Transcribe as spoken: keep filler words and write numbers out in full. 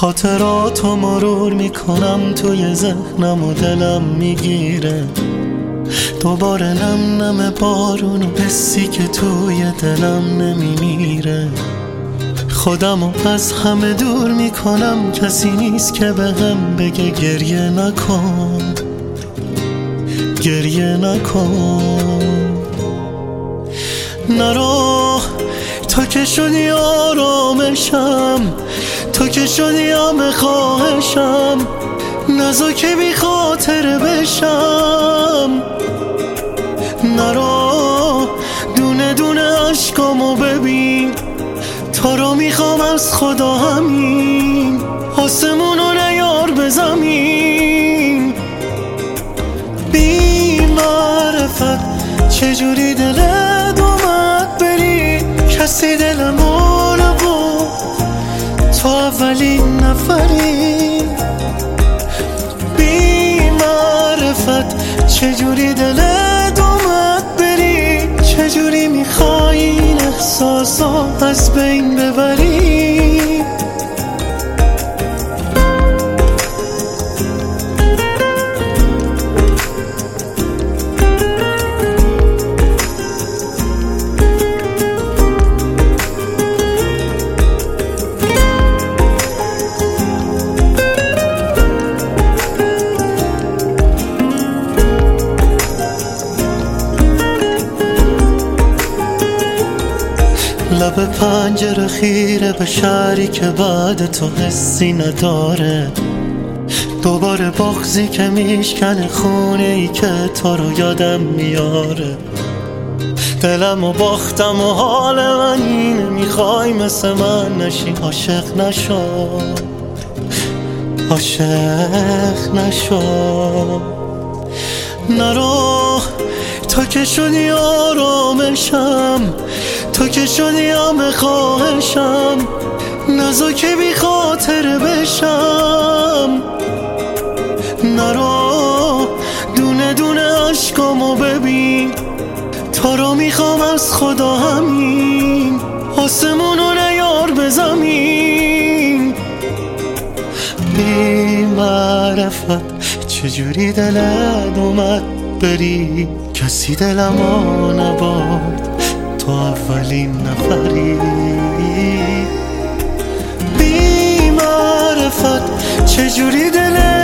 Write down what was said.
خاطراتو مرور میکنم توی ذهنم و دلم میگیره دوباره نم نم بارون و حسی که توی دلم نمیمیره. خودمو از همه دور میکنم، کسی نیست که بهم بگه گریه نکن گریه نکن. نرو تو که شدی آرامشم، تو که شدی همه خواهشم، نزا که بی خاطر بشم. نرو دونه دونه عشقامو ببین، تو رو میخوام از خدا همین، آسمونو نیار به زمین. بی معرفت چجوری دلت اومد بری، کسی دلمو نبود، تو اولین نفری. بی معرفت چجوری دلت اومد بری، چجوری میخوای این احساسا از بین ببری. لب پنجره خیره به شهری که بعد تو حسی نداره، دوباره بغضی که میشکنه خونه ای که تو رو یادم میاره. دلم و باختم و حال من اینه، میخوای مثل من نشی، عاشق نشو عاشق نشو. نرو تو که شدی آرامشم، تو که شدی همه خواهشم، نزا که بی خاطر بشم. نرو دونه دونه عشقامو ببین، تو رو میخوام از خدا همین، آسمونو نیار به زمین. بی معرفت چجوری دلت اومد بری، کسی دلمو نبرد، تو اولین نفری. بی معرفت چجوری دلت